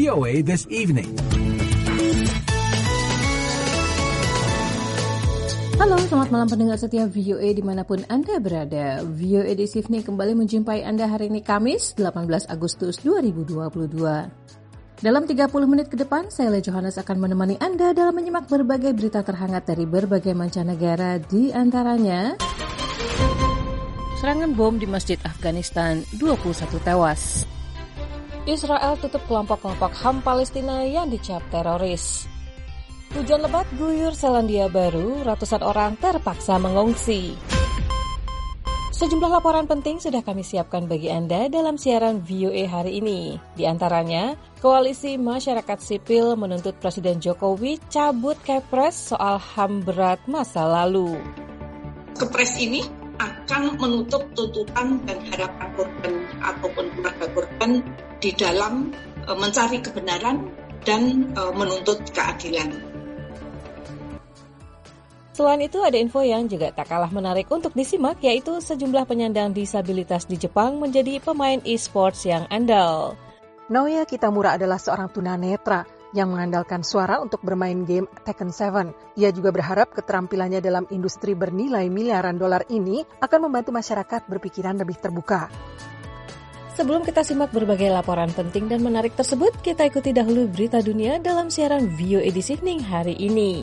VOA This Evening. Halo, selamat malam pendengar setia VOA dimanapun Anda berada. VOA This Evening kembali menjumpai Anda hari ini Kamis, 18 Agustus 2022. Dalam 30 menit ke depan, saya Le Johannes akan menemani Anda dalam menyimak berbagai berita terhangat dari berbagai mancanegara, di antaranya serangan bom di Masjid Afghanistan, 21 tewas. Israel tutup kelompok-kelompok HAM Palestina yang dicap teroris. Hujan lebat guyur Selandia Baru, ratusan orang terpaksa mengungsi. Sejumlah laporan penting sudah kami siapkan bagi Anda dalam siaran VOA hari ini. Di antaranya, Koalisi Masyarakat Sipil menuntut Presiden Jokowi cabut Kepres soal HAM berat masa lalu. Kepres ini akan menutup tuntutan dan harapan korban ataupun keluarga korban di dalam mencari kebenaran dan menuntut keadilan. Selain itu, ada info yang juga tak kalah menarik untuk disimak, yaitu sejumlah penyandang disabilitas di Jepang menjadi pemain e-sports yang andal. Naoya Kitamura adalah seorang tunanetra yang mengandalkan suara untuk bermain game Tekken 7. Ia juga berharap keterampilannya dalam industri bernilai miliaran dolar ini akan membantu masyarakat berpikiran lebih terbuka. Sebelum kita simak berbagai laporan penting dan menarik tersebut, kita ikuti dahulu berita dunia dalam siaran VOA This Evening hari ini.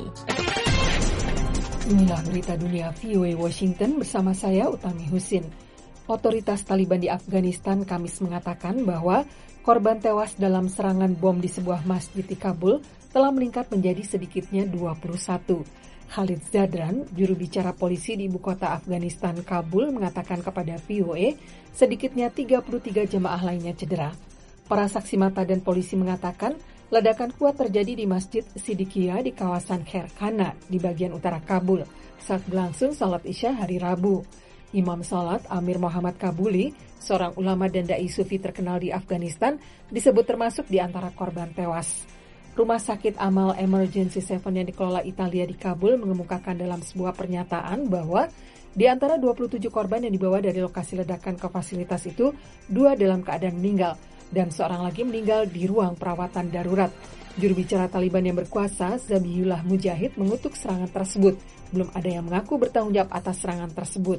Inilah berita dunia VOA Washington bersama saya Utami Husin. Otoritas Taliban di Afghanistan Kamis mengatakan bahwa korban tewas dalam serangan bom di sebuah masjid di Kabul telah meningkat menjadi sedikitnya 21. Khalid Zadran, juru bicara polisi di ibu kota Afghanistan Kabul, mengatakan kepada VOA sedikitnya 33 jemaah lainnya cedera. Para saksi mata dan polisi mengatakan ledakan kuat terjadi di Masjid Siddiqiyah di kawasan Khair Khana di bagian utara Kabul saat berlangsung salat Isya hari Rabu. Imam salat Amir Muhammad Kabuli, seorang ulama dan dai sufi terkenal di Afghanistan, disebut termasuk di antara korban tewas. Rumah sakit Amal Emergency 7 yang dikelola Italia di Kabul mengemukakan dalam sebuah pernyataan bahwa di antara 27 korban yang dibawa dari lokasi ledakan ke fasilitas itu, 2 dalam keadaan meninggal dan seorang lagi meninggal di ruang perawatan darurat. Juru bicara Taliban yang berkuasa, Zabihullah Mujahid, mengutuk serangan tersebut. Belum ada yang mengaku bertanggung jawab atas serangan tersebut.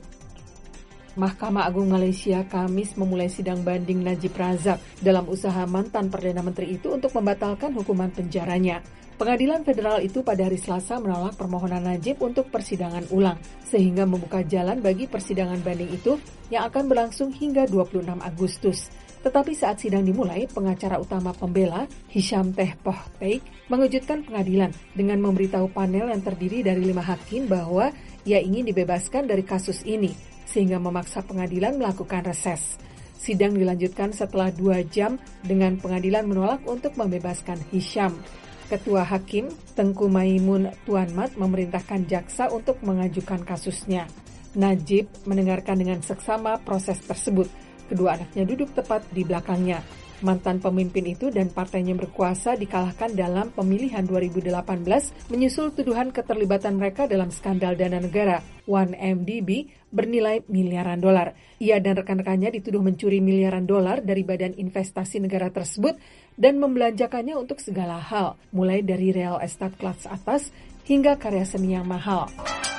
Mahkamah Agung Malaysia Kamis memulai sidang banding Najib Razak dalam usaha mantan Perdana Menteri itu untuk membatalkan hukuman penjaranya. Pengadilan federal itu pada hari Selasa menolak permohonan Najib untuk persidangan ulang, sehingga membuka jalan bagi persidangan banding itu yang akan berlangsung hingga 26 Agustus. Tetapi saat sidang dimulai, pengacara utama pembela, Hisham Tehpoh Teik, mengejutkan pengadilan dengan memberitahu panel yang terdiri dari 5 hakim bahwa ia ingin dibebaskan dari kasus ini, sehingga memaksa pengadilan melakukan reses. Sidang dilanjutkan setelah 2 jam dengan pengadilan menolak untuk membebaskan Hisham. Ketua Hakim, Tengku Maimun Tuan Mat, memerintahkan jaksa untuk mengajukan kasusnya. Najib mendengarkan dengan seksama proses tersebut. Kedua anaknya duduk tepat di belakangnya. Mantan pemimpin itu dan partainya berkuasa dikalahkan dalam pemilihan 2018 menyusul tuduhan keterlibatan mereka dalam skandal dana negara 1MDB bernilai miliaran dolar. Ia dan rekan-rekannya dituduh mencuri miliaran dolar dari badan investasi negara tersebut dan membelanjakannya untuk segala hal, mulai dari real estate kelas atas hingga karya seni yang mahal.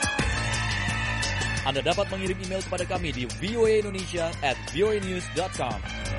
Anda dapat mengirim email kepada kami di voaindonesia@voanews.com.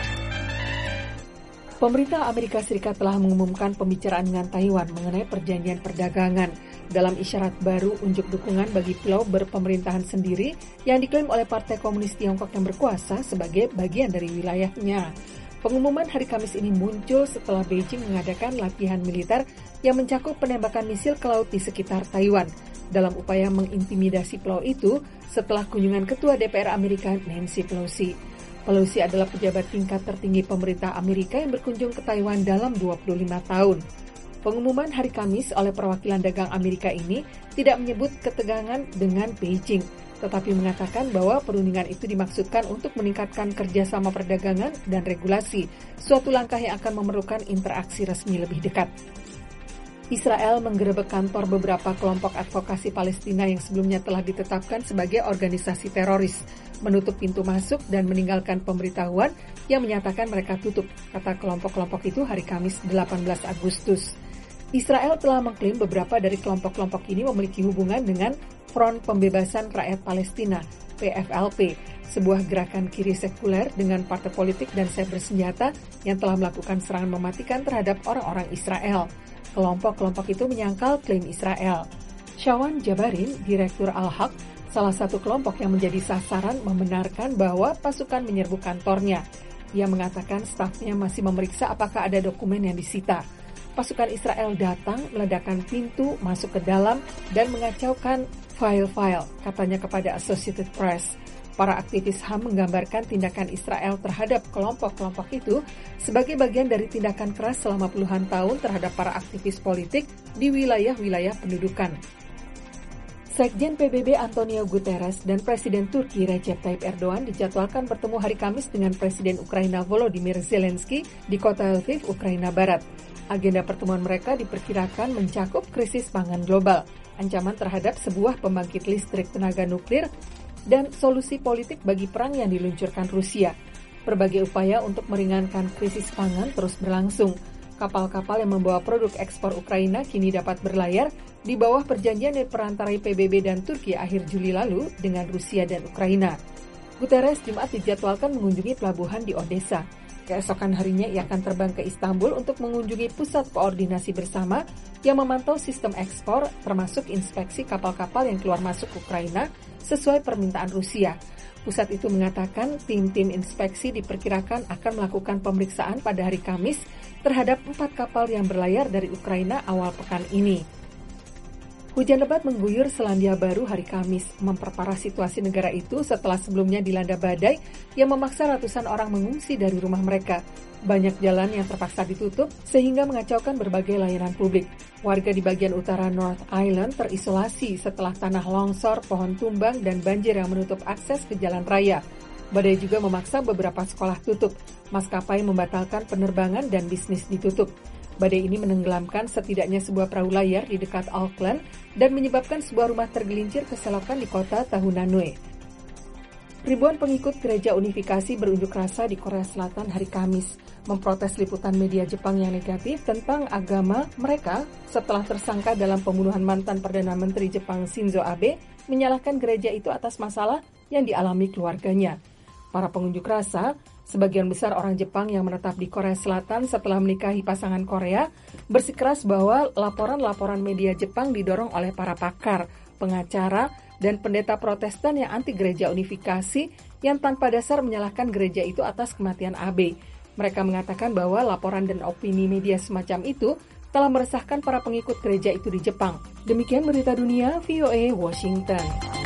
Pemerintah Amerika Serikat telah mengumumkan pembicaraan dengan Taiwan mengenai perjanjian perdagangan dalam isyarat baru unjuk dukungan bagi pulau berpemerintahan sendiri yang diklaim oleh Partai Komunis Tiongkok yang berkuasa sebagai bagian dari wilayahnya. Pengumuman hari Kamis ini muncul setelah Beijing mengadakan latihan militer yang mencakup penembakan misil ke laut di sekitar Taiwan dalam upaya mengintimidasi pulau itu setelah kunjungan Ketua DPR Amerika Nancy Pelosi. Pelosi adalah pejabat tingkat tertinggi pemerintah Amerika yang berkunjung ke Taiwan dalam 25 tahun. Pengumuman hari Kamis oleh perwakilan dagang Amerika ini tidak menyebut ketegangan dengan Beijing, tetapi mengatakan bahwa perundingan itu dimaksudkan untuk meningkatkan kerjasama perdagangan dan regulasi, suatu langkah yang akan memerlukan interaksi resmi lebih dekat. Israel menggerebek kantor beberapa kelompok advokasi Palestina yang sebelumnya telah ditetapkan sebagai organisasi teroris, menutup pintu masuk dan meninggalkan pemberitahuan yang menyatakan mereka tutup, kata kelompok-kelompok itu hari Kamis 18 Agustus. Israel telah mengklaim beberapa dari kelompok-kelompok ini memiliki hubungan dengan Front Pembebasan Rakyat Palestina, PFLP, sebuah gerakan kiri sekuler dengan partai politik dan set bersenjata yang telah melakukan serangan mematikan terhadap orang-orang Israel. Kelompok-kelompok itu menyangkal klaim Israel. Shawan Jabarin, Direktur Al-Haq, salah satu kelompok yang menjadi sasaran, membenarkan bahwa pasukan menyerbu kantornya. Ia mengatakan stafnya masih memeriksa apakah ada dokumen yang disita. Pasukan Israel datang, meledakkan pintu, masuk ke dalam, dan mengacaukan file-file, katanya kepada Associated Press. Para aktivis HAM menggambarkan tindakan Israel terhadap kelompok-kelompok itu sebagai bagian dari tindakan keras selama puluhan tahun terhadap para aktivis politik di wilayah-wilayah pendudukan. Sekjen PBB Antonio Guterres dan Presiden Turki Recep Tayyip Erdogan dijadwalkan bertemu hari Kamis dengan Presiden Ukraina Volodymyr Zelensky di kota Lviv, Ukraina Barat. Agenda pertemuan mereka diperkirakan mencakup krisis pangan global, ancaman terhadap sebuah pembangkit listrik tenaga nuklir, dan solusi politik bagi perang yang diluncurkan Rusia. Berbagai upaya untuk meringankan krisis pangan terus berlangsung. Kapal-kapal yang membawa produk ekspor Ukraina kini dapat berlayar di bawah perjanjian yang diperantarai PBB dan Turki akhir Juli lalu dengan Rusia dan Ukraina. Guterres Jumat dijadwalkan mengunjungi pelabuhan di Odessa. Keesokan harinya ia akan terbang ke Istanbul untuk mengunjungi pusat koordinasi bersama yang memantau sistem ekspor, termasuk inspeksi kapal-kapal yang keluar masuk Ukraina sesuai permintaan Rusia. Pusat itu mengatakan tim-tim inspeksi diperkirakan akan melakukan pemeriksaan pada hari Kamis terhadap 4 kapal yang berlayar dari Ukraina awal pekan ini. Hujan lebat mengguyur Selandia Baru hari Kamis, memperparah situasi negara itu setelah sebelumnya dilanda badai yang memaksa ratusan orang mengungsi dari rumah mereka. Banyak jalan yang terpaksa ditutup sehingga mengacaukan berbagai layanan publik. Warga di bagian utara North Island terisolasi setelah tanah longsor, pohon tumbang, dan banjir yang menutup akses ke jalan raya. Badai juga memaksa beberapa sekolah tutup, maskapai membatalkan penerbangan dan bisnis ditutup. Badai ini menenggelamkan setidaknya sebuah perahu layar di dekat Auckland dan menyebabkan sebuah rumah tergelincir ke selokan di kota Tahunanue. Ribuan pengikut Gereja Unifikasi berunjuk rasa di Korea Selatan hari Kamis, memprotes liputan media Jepang yang negatif tentang agama mereka setelah tersangka dalam pembunuhan mantan Perdana Menteri Jepang Shinzo Abe menyalahkan gereja itu atas masalah yang dialami keluarganya. Para pengunjuk rasa, sebagian besar orang Jepang yang menetap di Korea Selatan setelah menikahi pasangan Korea, bersikeras bahwa laporan-laporan media Jepang didorong oleh para pakar, pengacara, dan pendeta Protestan yang anti Gereja Unifikasi yang tanpa dasar menyalahkan gereja itu atas kematian Abe. Mereka mengatakan bahwa laporan dan opini media semacam itu telah meresahkan para pengikut gereja itu di Jepang. Demikian berita dunia VOA Washington.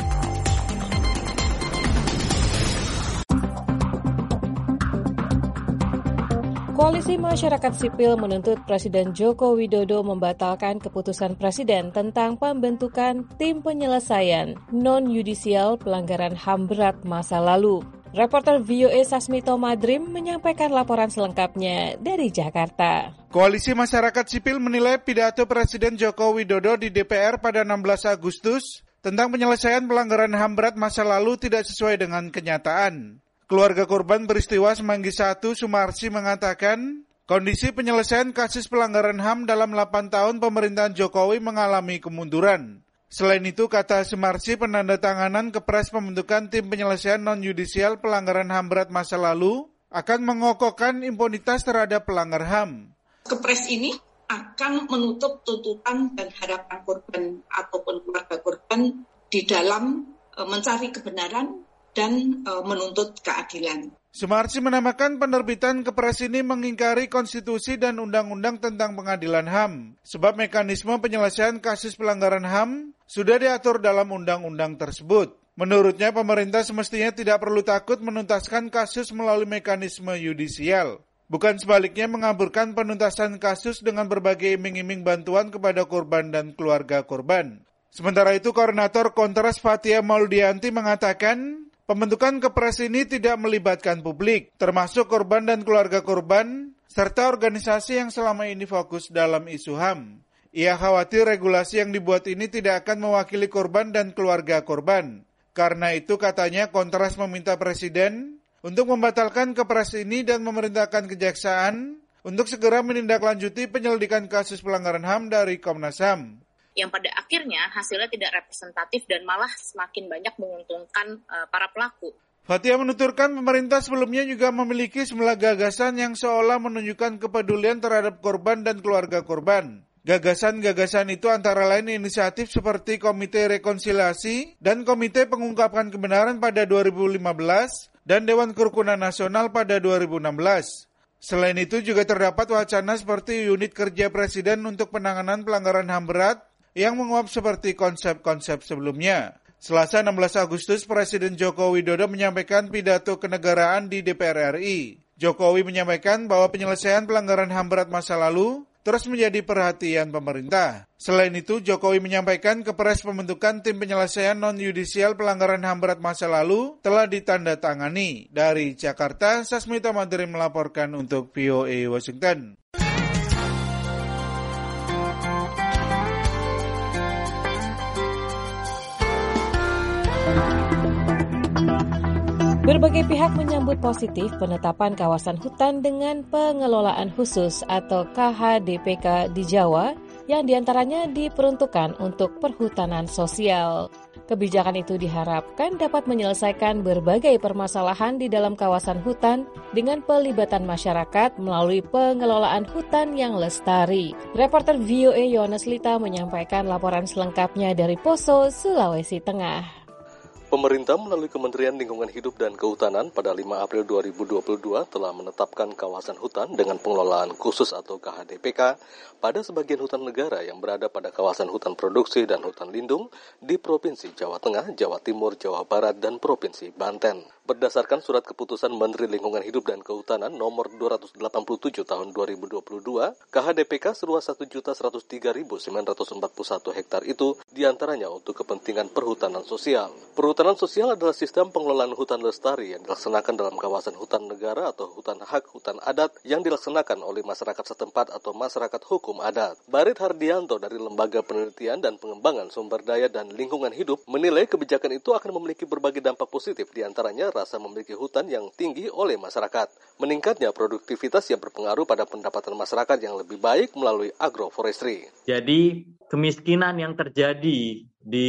Koalisi Masyarakat Sipil menuntut Presiden Joko Widodo membatalkan keputusan Presiden tentang pembentukan tim penyelesaian non-yudisial pelanggaran HAM berat masa lalu. Reporter VOA Sasmito Madrim menyampaikan laporan selengkapnya dari Jakarta. Koalisi Masyarakat Sipil menilai pidato Presiden Joko Widodo di DPR pada 16 Agustus tentang penyelesaian pelanggaran HAM berat masa lalu tidak sesuai dengan kenyataan. Keluarga korban peristiwa Semanggi 1 Sumarsi mengatakan, kondisi penyelesaian kasus pelanggaran HAM dalam 8 tahun pemerintahan Jokowi mengalami kemunduran. Selain itu, kata Sumarsi, penandatanganan kepres pembentukan tim penyelesaian non-yudisial pelanggaran HAM berat masa lalu akan mengokohkan impunitas terhadap pelanggar HAM. Kepres ini akan menutup tuntutan dan harapan korban ataupun keluarga korban di dalam mencari kebenaran dan menuntut keadilan. Sumarsi menamakan penerbitan kepres ini mengingkari konstitusi dan undang-undang tentang pengadilan HAM, sebab mekanisme penyelesaian kasus pelanggaran HAM sudah diatur dalam undang-undang tersebut. Menurutnya, pemerintah semestinya tidak perlu takut menuntaskan kasus melalui mekanisme yudisial. Bukan sebaliknya mengaburkan penuntasan kasus dengan berbagai iming-iming bantuan kepada korban dan keluarga korban. Sementara itu, Koordinator Kontras Fathia Maulidianti mengatakan, pembentukan kepres ini tidak melibatkan publik, termasuk korban dan keluarga korban, serta organisasi yang selama ini fokus dalam isu HAM. Ia khawatir regulasi yang dibuat ini tidak akan mewakili korban dan keluarga korban. Karena itu katanya Kontras meminta Presiden untuk membatalkan Kepres ini dan memerintahkan Kejaksaan untuk segera menindaklanjuti penyelidikan kasus pelanggaran HAM dari Komnas HAM. Yang pada akhirnya hasilnya tidak representatif dan malah semakin banyak menguntungkan para pelaku. Fathia menuturkan pemerintah sebelumnya juga memiliki sejumlah gagasan yang seolah menunjukkan kepedulian terhadap korban dan keluarga korban. Gagasan-gagasan itu antara lain inisiatif seperti Komite Rekonsiliasi dan Komite Pengungkapan Kebenaran pada 2015 dan Dewan Kerukunan Nasional pada 2016. Selain itu juga terdapat wacana seperti unit kerja Presiden untuk penanganan pelanggaran HAM berat yang menguap seperti konsep-konsep sebelumnya. Selasa 16 Agustus, Presiden Joko Widodo menyampaikan pidato kenegaraan di DPR RI. Jokowi menyampaikan bahwa penyelesaian pelanggaran HAM berat masa lalu terus menjadi perhatian pemerintah. Selain itu, Jokowi menyampaikan Kepres pembentukan tim penyelesaian non-yudisial pelanggaran HAM berat masa lalu telah ditandatangani. Dari Jakarta, Sasmita Madri melaporkan untuk VOA Washington. Berbagai pihak menyambut positif penetapan kawasan hutan dengan pengelolaan khusus atau KHDPK di Jawa yang diantaranya diperuntukkan untuk perhutanan sosial. Kebijakan itu diharapkan dapat menyelesaikan berbagai permasalahan di dalam kawasan hutan dengan pelibatan masyarakat melalui pengelolaan hutan yang lestari. Reporter VOA Yohanes Lita menyampaikan laporan selengkapnya dari Poso, Sulawesi Tengah. Pemerintah melalui Kementerian Lingkungan Hidup dan Kehutanan pada 5 April 2022 telah menetapkan kawasan hutan dengan pengelolaan khusus atau KHDPK pada sebagian hutan negara yang berada pada kawasan hutan produksi dan hutan lindung di Provinsi Jawa Tengah, Jawa Timur, Jawa Barat, dan Provinsi Banten. Berdasarkan surat keputusan Menteri Lingkungan Hidup dan Kehutanan nomor 287 tahun 2022, KHDPK seluas 1.103.941 hektar itu diantaranya untuk kepentingan perhutanan sosial. Perhutanan sosial adalah sistem pengelolaan hutan lestari yang dilaksanakan dalam kawasan hutan negara atau hutan hak hutan adat yang dilaksanakan oleh masyarakat setempat atau masyarakat hukum adat. Barit Hardianto dari Lembaga Penelitian dan Pengembangan Sumber Daya dan Lingkungan Hidup menilai kebijakan itu akan memiliki berbagai dampak positif, diantaranya rasa memiliki hutan yang tinggi oleh masyarakat, meningkatnya produktivitas yang berpengaruh pada pendapatan masyarakat yang lebih baik melalui agroforestry. Jadi kemiskinan yang terjadi di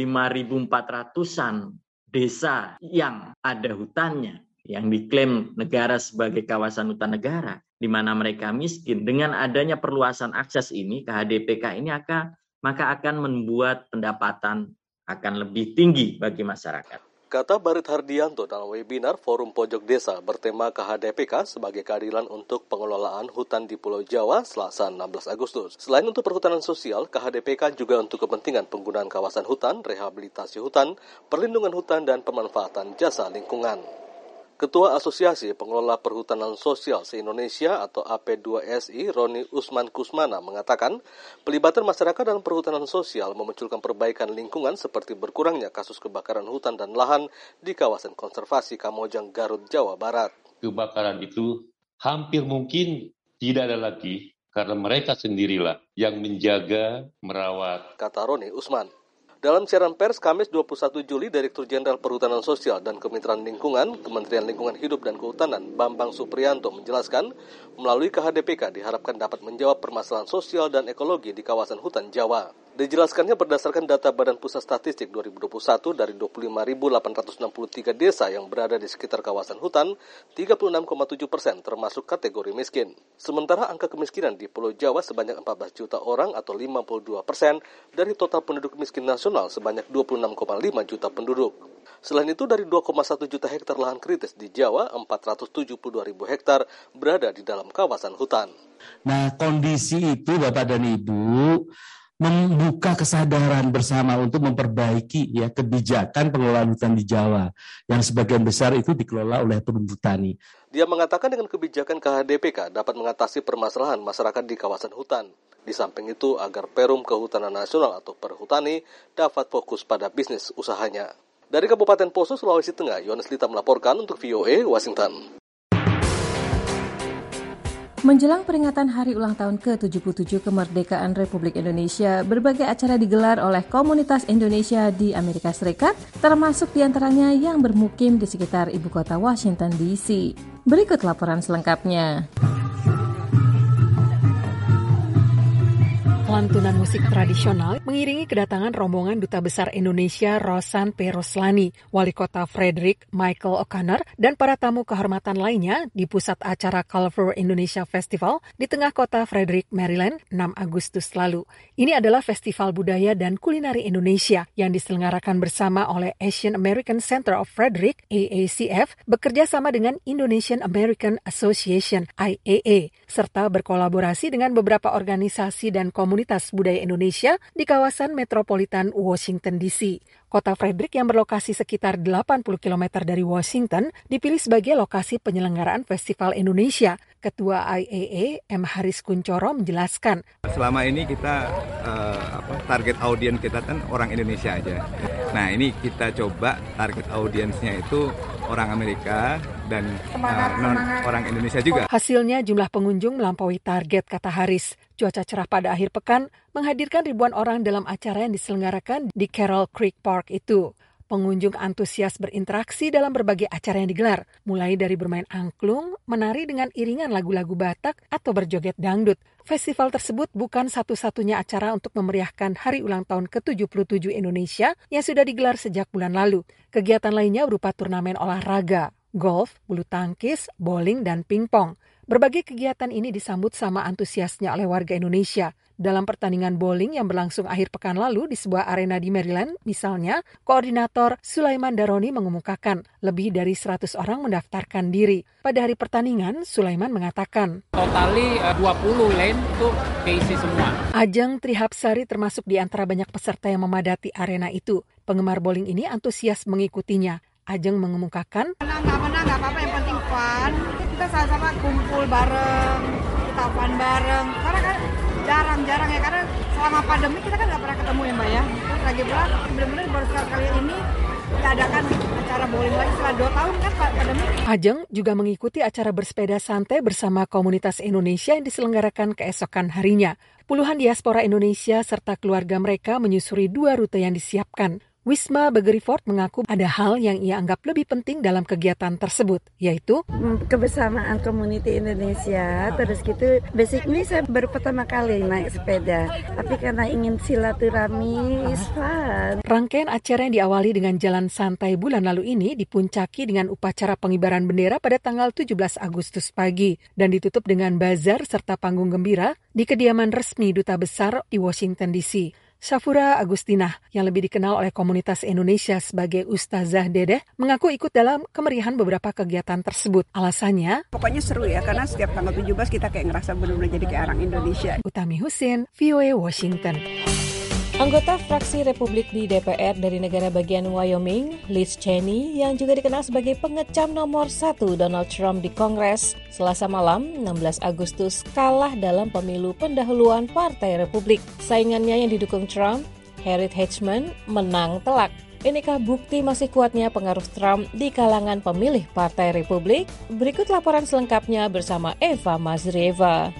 5.400-an desa yang ada hutannya, yang diklaim negara sebagai kawasan hutan negara, di mana mereka miskin, dengan adanya perluasan akses ini, KHDPK ini akan membuat pendapatan akan lebih tinggi bagi masyarakat. Kata Barit Hardianto dalam webinar Forum Pojok Desa bertema KHDPK sebagai keadilan untuk pengelolaan hutan di Pulau Jawa Selasa 16 Agustus. Selain untuk perhutanan sosial, KHDPK juga untuk kepentingan penggunaan kawasan hutan, rehabilitasi hutan, perlindungan hutan, dan pemanfaatan jasa lingkungan. Ketua Asosiasi Pengelola Perhutanan Sosial se-Indonesia atau AP2SI, Roni Usman Kusmana, mengatakan pelibatan masyarakat dalam perhutanan sosial memunculkan perbaikan lingkungan seperti berkurangnya kasus kebakaran hutan dan lahan di kawasan konservasi Kamojang, Garut, Jawa Barat. Kebakaran itu hampir mungkin tidak ada lagi karena mereka sendirilah yang menjaga, merawat. Kata Roni Usman. Dalam siaran pers Kamis 21 Juli, Direktur Jenderal Perhutanan Sosial dan Kemitraan Lingkungan, Kementerian Lingkungan Hidup dan Kehutanan, Bambang Supriyanto menjelaskan, melalui KHDPK diharapkan dapat menjawab permasalahan sosial dan ekologi di kawasan hutan Jawa. Dijelaskannya berdasarkan data Badan Pusat Statistik 2021 dari 25.863 desa yang berada di sekitar kawasan hutan, 36,7% termasuk kategori miskin. Sementara angka kemiskinan di Pulau Jawa sebanyak 14 juta orang atau 52% dari total penduduk miskin nasional sebanyak 26,5 juta penduduk. Selain itu, dari 2,1 juta hektar lahan kritis di Jawa, 472.000 hektar berada di dalam kawasan hutan. Nah, kondisi itu Bapak dan Ibu membuka kesadaran bersama untuk memperbaiki kebijakan pengelolaan hutan di Jawa yang sebagian besar itu dikelola oleh perhutani. Dia mengatakan dengan kebijakan KHDPK dapat mengatasi permasalahan masyarakat di kawasan hutan. Di samping itu agar Perum Kehutanan Nasional atau Perhutani dapat fokus pada bisnis usahanya. Dari Kabupaten Poso, Sulawesi Tengah, Yohanes Lita melaporkan untuk VOA Washington. Menjelang peringatan hari ulang tahun ke-77 kemerdekaan Republik Indonesia, berbagai acara digelar oleh komunitas Indonesia di Amerika Serikat, termasuk diantaranya yang bermukim di sekitar ibu kota Washington DC. Berikut laporan selengkapnya. Lantunan musik tradisional mengiringi kedatangan rombongan Duta Besar Indonesia Rosan P. Roslani, Wali Kota Frederick Michael O'Connor, dan para tamu kehormatan lainnya di pusat acara Colorful Indonesia Festival di tengah kota Frederick, Maryland, 6 Agustus lalu. Ini adalah festival budaya dan kulineri Indonesia yang diselenggarakan bersama oleh Asian American Center of Frederick, AACF, bekerja sama dengan Indonesian American Association, IAA, serta berkolaborasi dengan beberapa organisasi dan komunitas budaya Indonesia di kawasan metropolitan Washington DC. Kota Frederick yang berlokasi sekitar 80 km dari Washington dipilih sebagai lokasi penyelenggaraan Festival Indonesia. Ketua IAA, M. Haris Kuncoro, menjelaskan. Selama ini kita target audiens kita kan orang Indonesia aja. Nah ini kita coba target audiensnya itu orang Amerika dan orang Indonesia juga. Hasilnya jumlah pengunjung melampaui target, kata Haris. Cuaca cerah pada akhir pekan menghadirkan ribuan orang dalam acara yang diselenggarakan di Carroll Creek Park itu. Pengunjung antusias berinteraksi dalam berbagai acara yang digelar, mulai dari bermain angklung, menari dengan iringan lagu-lagu Batak, atau berjoget dangdut. Festival tersebut bukan satu-satunya acara untuk memeriahkan Hari Ulang Tahun ke-77 Indonesia yang sudah digelar sejak bulan lalu. Kegiatan lainnya berupa turnamen olahraga, golf, bulu tangkis, bowling, dan pingpong. Berbagai kegiatan ini disambut sama antusiasnya oleh warga Indonesia. Dalam pertandingan bowling yang berlangsung akhir pekan lalu di sebuah arena di Maryland, misalnya, Koordinator Sulaiman Daroni mengemukakan lebih dari 100 orang mendaftarkan diri. Pada hari pertandingan, Sulaiman mengatakan, totali 20 lane itu keisi semua. Ajeng Trihapsari termasuk di antara banyak peserta yang memadati arena itu. Penggemar bowling ini antusias mengikutinya. Ajeng mengemukakan, menang, nggak apa-apa, yang penting fun. Kita sama-sama kumpul bareng, kita fun bareng. Karena kan jarang-jarang ya, karena selama pandemi kita kan nggak pernah ketemu ya Mbak ya. Terus lagi pula benar-benar baru sekali ini diadakan acara bowling lagi setelah 2 tahun kan pandemi. Ajeng juga mengikuti acara bersepeda santai bersama komunitas Indonesia yang diselenggarakan keesokan harinya. Puluhan diaspora Indonesia serta keluarga mereka menyusuri 2 rute yang disiapkan. Wisma Begerifort mengaku ada hal yang ia anggap lebih penting dalam kegiatan tersebut, yaitu kebersamaan komuniti Indonesia. Terus gitu, basically saya baru pertama kali naik sepeda, tapi karena ingin silaturahmi, is fun. Rangkaian acara yang diawali dengan jalan santai bulan lalu ini dipuncaki dengan upacara pengibaran bendera pada tanggal 17 Agustus pagi dan ditutup dengan bazar serta panggung gembira di kediaman resmi Duta Besar di Washington DC. Syafura Agustina, yang lebih dikenal oleh komunitas Indonesia sebagai Ustazah Dedeh, mengaku ikut dalam kemeriahan beberapa kegiatan tersebut. Alasannya, pokoknya seru ya, karena setiap tanggal 17 kita kayak ngerasa benar-benar jadi kayak orang Indonesia. Utami Husin, VOA Washington. Anggota fraksi Republik di DPR dari negara bagian Wyoming, Liz Cheney, yang juga dikenal sebagai pengecam nomor 1 Donald Trump di Kongres, Selasa malam 16 Agustus kalah dalam pemilu pendahuluan Partai Republik. Saingannya yang didukung Trump, Harriet Hedgeman, menang telak. Inikah bukti masih kuatnya pengaruh Trump di kalangan pemilih Partai Republik? Berikut laporan selengkapnya bersama Eva Mazrieva.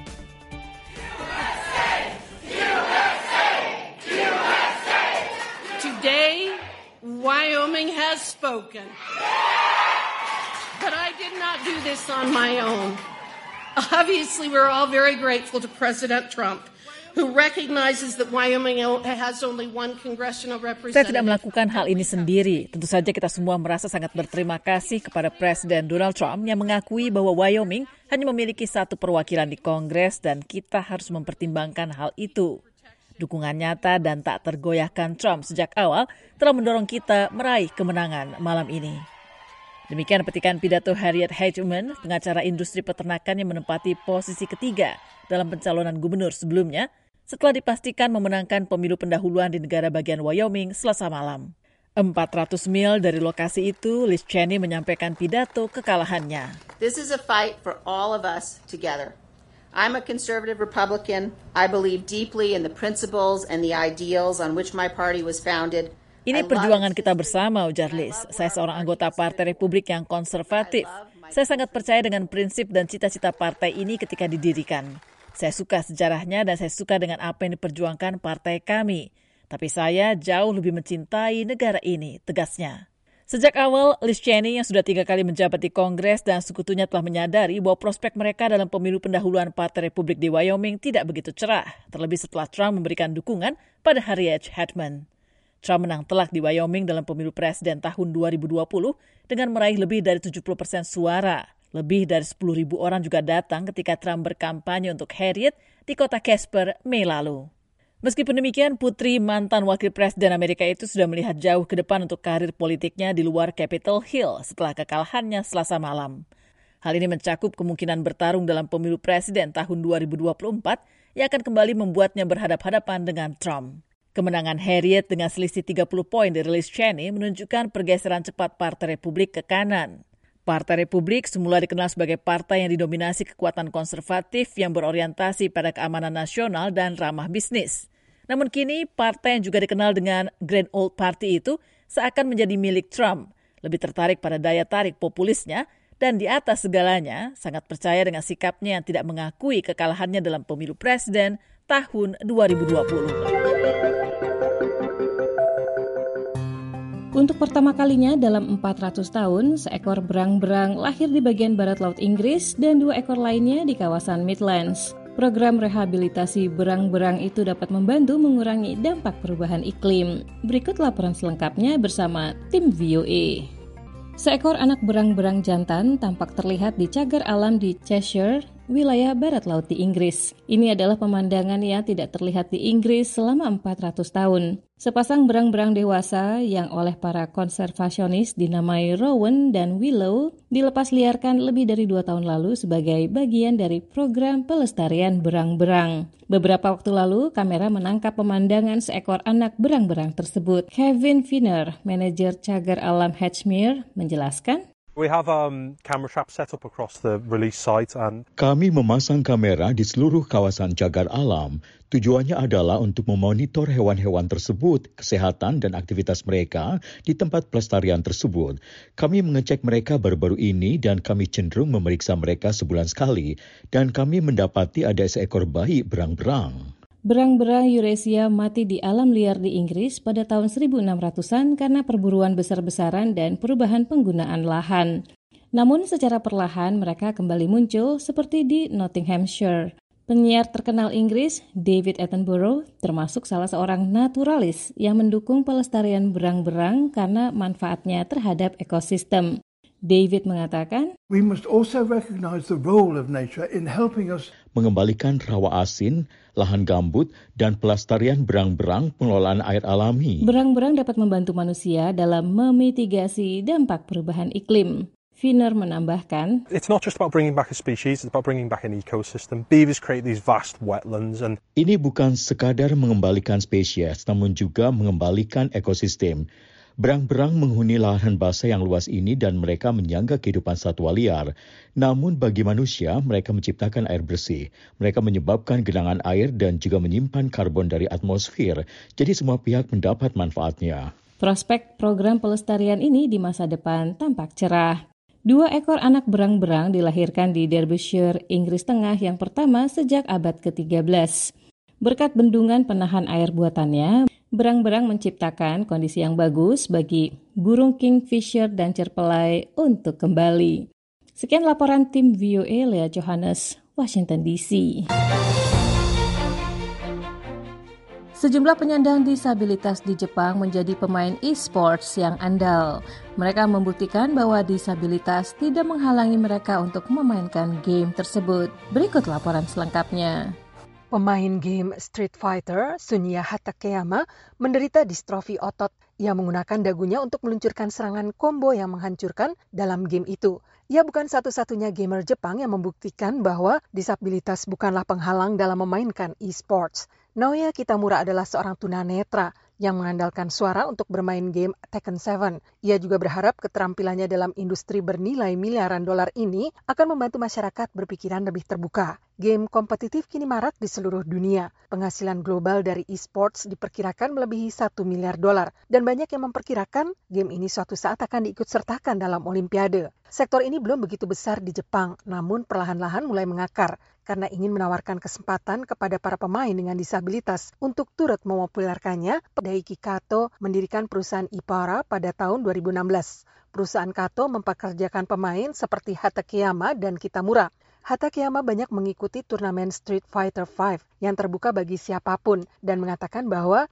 Wyoming has spoken. But I did not do this on my own. Obviously, we're all very grateful to President Trump, who recognizes that Wyoming has only one congressional representative. Saya tidak melakukan hal ini sendiri. Tentu saja kita semua merasa sangat berterima kasih kepada Presiden Donald Trump yang mengakui bahwa Wyoming hanya memiliki 1 perwakilan di Kongres dan kita harus mempertimbangkan hal itu. Dukungan nyata dan tak tergoyahkan Trump sejak awal telah mendorong kita meraih kemenangan malam ini. Demikian petikan pidato Harriet Hedgeman, pengacara industri peternakan yang menempati posisi ketiga dalam pencalonan gubernur sebelumnya, setelah dipastikan memenangkan pemilu pendahuluan di negara bagian Wyoming Selasa malam. 400 mil dari lokasi itu, Liz Cheney menyampaikan pidato kekalahannya. This is a fight for all of us together. I'm a conservative Republican. I believe deeply in the principles and the ideals on which my party was founded. Ini perjuangan kita bersama, ujar Liz. Saya seorang anggota Partai Republik yang konservatif. Saya sangat percaya dengan prinsip dan cita-cita partai ini ketika didirikan. Saya suka sejarahnya dan saya suka dengan apa yang diperjuangkan partai kami. Tapi saya jauh lebih mencintai negara ini, tegasnya. Sejak awal, Liz Cheney yang sudah 3 kali menjabat di Kongres dan sekutunya telah menyadari bahwa prospek mereka dalam pemilu pendahuluan Partai Republik di Wyoming tidak begitu cerah, terlebih setelah Trump memberikan dukungan pada Harriet Hartman. Trump menang telak di Wyoming dalam pemilu presiden tahun 2020 dengan meraih lebih dari 70% suara. Lebih dari 10.000 orang juga datang ketika Trump berkampanye untuk Harriet di kota Casper, Mei lalu. Meskipun demikian, putri mantan wakil presiden Amerika itu sudah melihat jauh ke depan untuk karir politiknya di luar Capitol Hill setelah kekalahannya Selasa malam. Hal ini mencakup kemungkinan bertarung dalam pemilu presiden tahun 2024 yang akan kembali membuatnya berhadap-hadapan dengan Trump. Kemenangan Harriet dengan selisih 30 poin dari Liz Cheney menunjukkan pergeseran cepat Partai Republik ke kanan. Partai Republik semula dikenal sebagai partai yang didominasi kekuatan konservatif yang berorientasi pada keamanan nasional dan ramah bisnis. Namun kini, partai yang juga dikenal dengan Grand Old Party itu seakan menjadi milik Trump, lebih tertarik pada daya tarik populisnya, dan di atas segalanya sangat percaya dengan sikapnya yang tidak mengakui kekalahannya dalam pemilu presiden tahun 2020. Untuk pertama kalinya dalam 400 tahun, seekor berang-berang lahir di bagian barat Laut Inggris dan 2 ekor lainnya di kawasan Midlands. Program rehabilitasi berang-berang itu dapat membantu mengurangi dampak perubahan iklim. Berikut laporan selengkapnya bersama tim VOA. Seekor anak berang-berang jantan tampak terlihat di cagar alam di Cheshire, wilayah barat laut di Inggris. Ini adalah pemandangan yang tidak terlihat di Inggris selama 400 tahun. Sepasang berang-berang dewasa yang oleh para konservasionis dinamai Rowan dan Willow dilepas liarkan lebih dari 2 tahun lalu sebagai bagian dari program pelestarian berang-berang. Beberapa waktu lalu, kamera menangkap pemandangan seekor anak berang-berang tersebut. Kevin Finner, manajer cagar alam Hedgemere, menjelaskan, We have camera traps set up across the release site and kami memasang kamera di seluruh kawasan cagar alam. Tujuannya adalah untuk memonitor hewan-hewan tersebut, kesehatan dan aktivitas mereka di tempat pelestarian tersebut. Kami mengecek mereka baru-baru ini dan kami cenderung memeriksa mereka sebulan sekali dan kami mendapati ada seekor bayi berang-berang. Berang-berang Eurasia mati di alam liar di Inggris pada tahun 1600-an karena perburuan besar-besaran dan perubahan penggunaan lahan. Namun secara perlahan mereka kembali muncul seperti di Nottinghamshire. Penyiar terkenal Inggris, David Attenborough, termasuk salah seorang naturalis yang mendukung pelestarian berang-berang karena manfaatnya terhadap ekosistem. David mengatakan, We must also recognize the role of nature in helping us mengembalikan rawa asin, lahan gambut, dan pelestarian berang-berang pengelolaan air alami. Berang-berang dapat membantu manusia dalam memitigasi dampak perubahan iklim. Finner menambahkan, it's not just about bringing back a species, it's about bringing back an ecosystem. Beavers create these vast wetlands and ini bukan sekadar mengembalikan spesies, namun juga mengembalikan ekosistem. Berang-berang menghuni lahan basah yang luas ini dan mereka menyangga kehidupan satwa liar. Namun bagi manusia, mereka menciptakan air bersih. Mereka menyebabkan genangan air dan juga menyimpan karbon dari atmosfer. Jadi semua pihak mendapat manfaatnya. Prospek program pelestarian ini di masa depan tampak cerah. 2 ekor anak berang-berang dilahirkan di Derbyshire, Inggris Tengah yang pertama sejak abad ke-13. Berkat bendungan penahan air buatannya, berang-berang menciptakan kondisi yang bagus bagi burung kingfisher dan cerpelai untuk kembali. Sekian laporan tim VOA Lea Johannes, Washington DC. Sejumlah penyandang disabilitas di Jepang menjadi pemain e-sports yang andal. Mereka membuktikan bahwa disabilitas tidak menghalangi mereka untuk memainkan game tersebut. Berikut laporan selengkapnya. Pemain game Street Fighter, Sunya Takeyama, menderita distrofi otot. Ia menggunakan dagunya untuk meluncurkan serangan combo yang menghancurkan dalam game itu. Ia bukan satu-satunya gamer Jepang yang membuktikan bahwa disabilitas bukanlah penghalang dalam memainkan e-sports. Naoya Kitamura adalah seorang tunanetra yang mengandalkan suara untuk bermain game Tekken 7. Ia juga berharap keterampilannya dalam industri bernilai miliaran dolar ini akan membantu masyarakat berpikiran lebih terbuka. Game kompetitif kini marak di seluruh dunia. Penghasilan global dari e-sports diperkirakan melebihi $1 miliar dan banyak yang memperkirakan game ini suatu saat akan diikutsertakan dalam Olimpiade. Sektor ini belum begitu besar di Jepang, namun perlahan-lahan mulai mengakar karena ingin menawarkan kesempatan kepada para pemain dengan disabilitas untuk turut memopulerkannya. Daiki Kato mendirikan perusahaan Ipara pada tahun 2016. Perusahaan Kato mempekerjakan pemain seperti Hatakeyama dan Kitamura. Hatakeyama banyak mengikuti turnamen Street Fighter V yang terbuka bagi siapapun dan mengatakan bahwa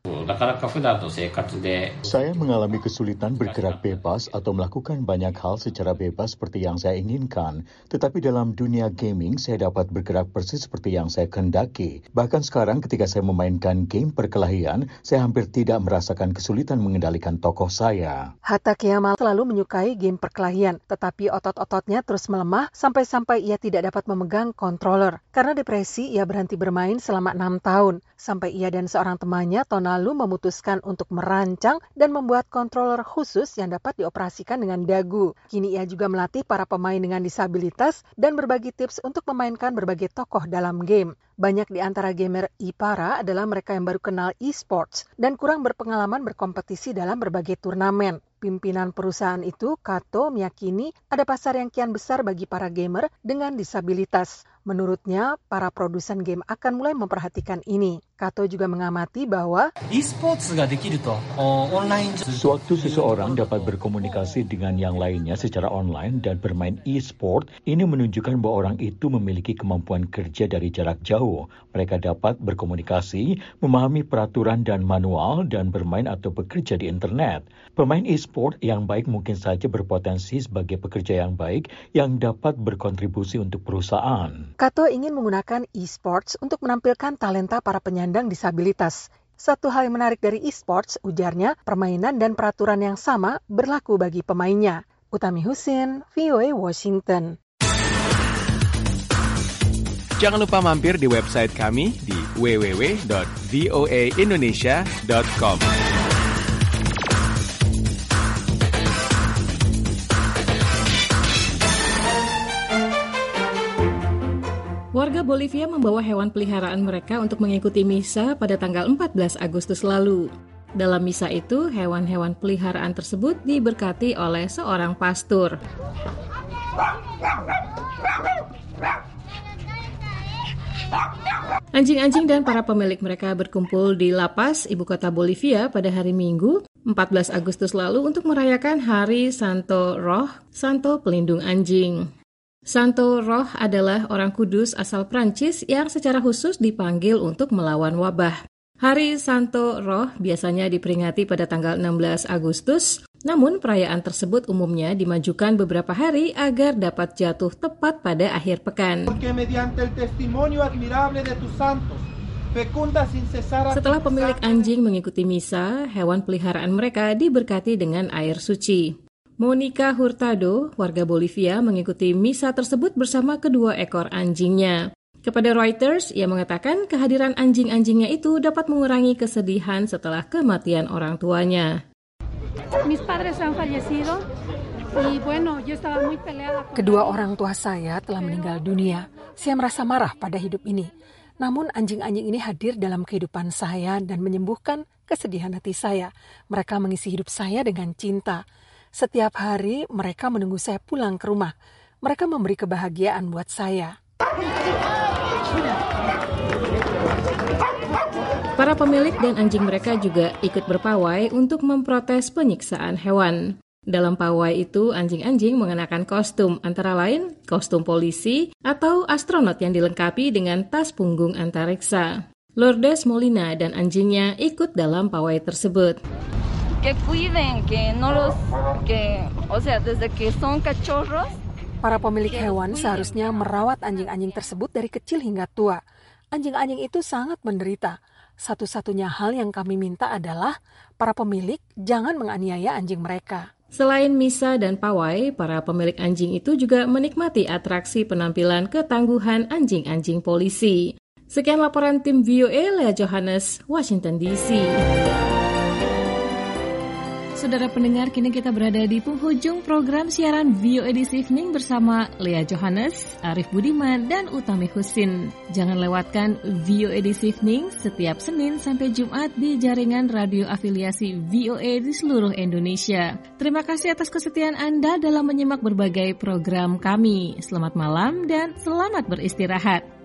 saya mengalami kesulitan bergerak bebas atau melakukan banyak hal secara bebas seperti yang saya inginkan. Tetapi dalam dunia gaming saya dapat bergerak persis seperti yang saya kehendaki. Bahkan sekarang ketika saya memainkan game perkelahian, saya hampir tidak merasakan kesulitan mengendalikan tokoh saya. Hatakeyama selalu menyukai game perkelahian, tetapi otot-ototnya terus melemah sampai-sampai ia tidak dapat memegang controller. Karena depresi, ia berhenti bermain selama 6 tahun. Sampai ia dan seorang temannya tahun lalu memutuskan untuk merancang dan membuat controller khusus yang dapat dioperasikan dengan dagu. Kini ia juga melatih para pemain dengan disabilitas dan berbagi tips untuk memainkan berbagai tokoh dalam game. Banyak di antara gamer Ipara adalah mereka yang baru kenal e-sports dan kurang berpengalaman berkompetisi dalam berbagai turnamen. Pimpinan perusahaan itu, Kato, meyakini ada pasar yang kian besar bagi para gamer dengan disabilitas. Menurutnya, para produsen game akan mulai memperhatikan ini. Kato juga mengamati bahwa sewaktu seseorang dapat berkomunikasi dengan yang lainnya secara online dan bermain e-sport, ini menunjukkan bahwa orang itu memiliki kemampuan kerja dari jarak jauh. Mereka dapat berkomunikasi, memahami peraturan dan manual, dan bermain atau bekerja di internet. Pemain e-sport yang baik mungkin saja berpotensi sebagai pekerja yang baik yang dapat berkontribusi untuk perusahaan. Kato ingin menggunakan e-sports untuk menampilkan talenta para penyandang disabilitas. Satu hal yang menarik dari e-sports, ujarnya, permainan dan peraturan yang sama berlaku bagi pemainnya. Utami Husin, VOA Washington. Jangan lupa mampir di website kami di www.voaindonesia.com. Warga Bolivia membawa hewan peliharaan mereka untuk mengikuti misa pada tanggal 14 Agustus lalu. Dalam misa itu, hewan-hewan peliharaan tersebut diberkati oleh seorang pastor. Anjing-anjing dan para pemilik mereka berkumpul di La Paz, ibu kota Bolivia, pada hari Minggu, 14 Agustus lalu untuk merayakan Hari Santo Roh, Santo Pelindung Anjing. Santo Roh adalah orang kudus asal Prancis yang secara khusus dipanggil untuk melawan wabah. Hari Santo Roh biasanya diperingati pada tanggal 16 Agustus, namun perayaan tersebut umumnya dimajukan beberapa hari agar dapat jatuh tepat pada akhir pekan. Setelah pemilik anjing mengikuti misa, hewan peliharaan mereka diberkati dengan air suci. Monica Hurtado, warga Bolivia, mengikuti misa tersebut bersama kedua ekor anjingnya. Kepada Reuters, ia mengatakan kehadiran anjing-anjingnya itu dapat mengurangi kesedihan setelah kematian orang tuanya. Kedua orang tua saya telah meninggal dunia. Saya merasa marah pada hidup ini. Namun anjing-anjing ini hadir dalam kehidupan saya dan menyembuhkan kesedihan hati saya. Mereka mengisi hidup saya dengan cinta. Setiap hari mereka menunggu saya pulang ke rumah. Mereka memberi kebahagiaan buat saya. Para pemilik dan anjing mereka juga ikut berpawai untuk memprotes penyiksaan hewan. Dalam pawai itu, anjing-anjing mengenakan kostum, antara lain kostum polisi atau astronot yang dilengkapi dengan tas punggung antariksa. Lourdes Molina dan anjingnya ikut dalam pawai tersebut. Para pemilik hewan seharusnya merawat anjing-anjing tersebut dari kecil hingga tua. Anjing-anjing itu sangat menderita. Satu-satunya hal yang kami minta adalah para pemilik jangan menganiaya anjing mereka. Selain misa dan pawai, para pemilik anjing itu juga menikmati atraksi penampilan ketangguhan anjing-anjing polisi. Sekian laporan tim VOA, Lea Johannes, Washington DC. Saudara pendengar, kini kita berada di penghujung program siaran VOA This Evening bersama Lea Johannes, Arif Budiman, dan Utami Husin. Jangan lewatkan VOA This Evening setiap Senin sampai Jumat di jaringan radio afiliasi VOA di seluruh Indonesia. Terima kasih atas kesetiaan Anda dalam menyimak berbagai program kami. Selamat malam dan selamat beristirahat.